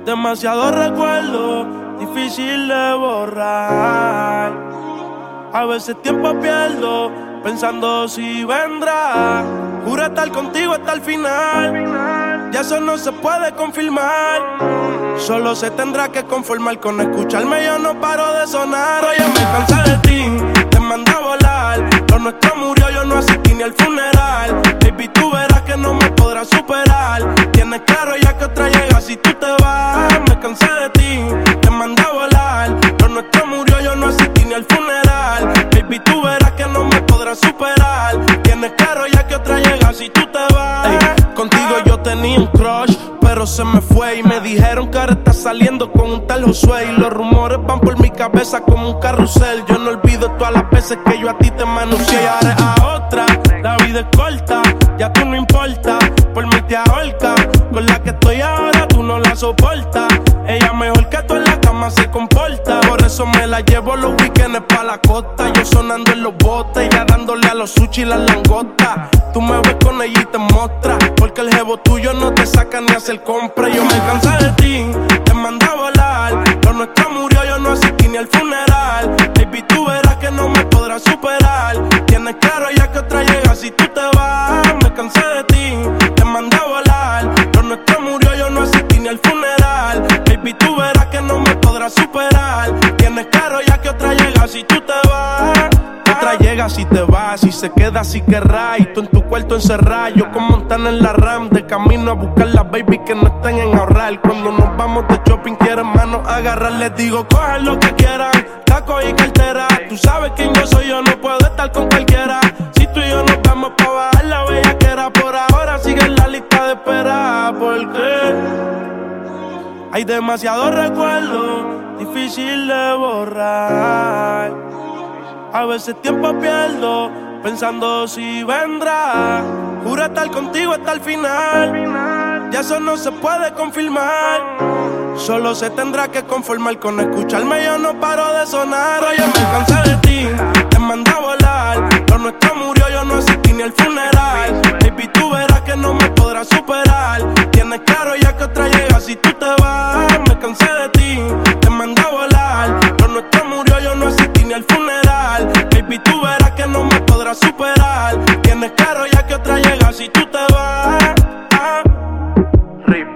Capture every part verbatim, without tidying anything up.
Demasiado recuerdo, difícil de borrar. A veces tiempo pierdo, pensando si vendrá. Juro estar contigo hasta el final. Ya eso no se puede confirmar. Solo se tendrá que conformar con escucharme. Yo no paro de sonar. Oye, me cansé de ti, te mandé a volar. Lo nuestro murió, yo no asistí ni al funeral. Baby, tú verás que no me podrás superar. Tienes claro ya que otra llega si tú te vas. Me cansé de ti, te mandé a volar. Lo nuestro murió, yo no asistí ni al funeral. Baby, tú verás que no me podrás superar. Tienes claro ya que otra llega si tú te vas. Ey, contigo yo tenía un crush, pero se me fue y me dijeron que ahora estás saliendo con un tal Josué. Y los rumores van por mi cabeza como un carrusel. Yo no olvido todas las veces que yo a ti te manoseé. Y ahora es a otra, la vida es corta, ya tú no importa. Por mí te ahorca, con la que estoy ahora tú no la soportas. Ella mejor que tú en la cama se comporta. Por eso me la llevo los weekends pa' la costa. Yo sonando en los botes, ya dándole a los sushi y las langostas. Tú me ves con ella y te mostras, porque el jevo tuyo no te saca ni hacer compra. Yo me cansé de ti, te mandé a volar. Lo nuestro murió, yo no asistí ni al funeral. Baby, tú verás que no me podrás superar. Tienes claro ya que otra llega si tú te vas. Me cansé de ti, te mandé a volar. Lo nuestro murió, yo no asistí ni al funeral. Baby, tú verás que no me podrás superar. Tienes claro ya que otra llega si tú te vas. Otra llega si te vas, y se queda si querrás. Y tú en tu cuarto encerrado, yo con Montana en la RAM. De camino a buscar las baby que no estén en ahorrar. Cuando nos vamos de shopping quieren manos agarrar. Les digo cojan lo que quieran, taco y cartera. Tú sabes quién yo soy, yo no puedo estar con cualquiera. Si tú y yo nos vamos pa' bajar la bellaquera. Por ahora sigue en la lista de espera, porque hay demasiados recuerdos, difícil de borrar. A veces tiempo pierdo, pensando si vendrá. Juro estar contigo hasta el final. Ya eso no se puede confirmar. Solo se tendrá que conformar con escucharme. Yo no paro de sonar. Oye, me cansé de ti, te mandé a volar. Lo nuestro murió, yo no asistí ni al funeral. Baby, tú verás que no me podrás superar. Tienes claro ya que otra llega si tú te vas. Me cansé de ti, te mandé a volar. Lo nuestro murió, yo no asistí ni al funeral. Baby, tú verás que no me podrás superar. Tienes claro ya que otra llega si tú te vas. Ah. Rip.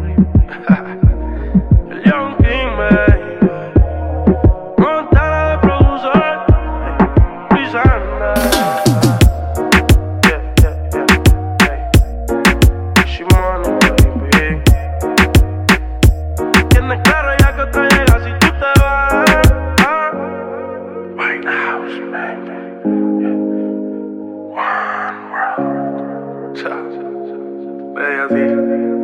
El Young King, baby. Montana de producer. Pisana. Yeah, yeah, yeah. Hey. Shimano, baby. Tienes claro ya que otra llega si tú te vas. Ah. White House, baby. Yeah. One world. Cha. Ve así.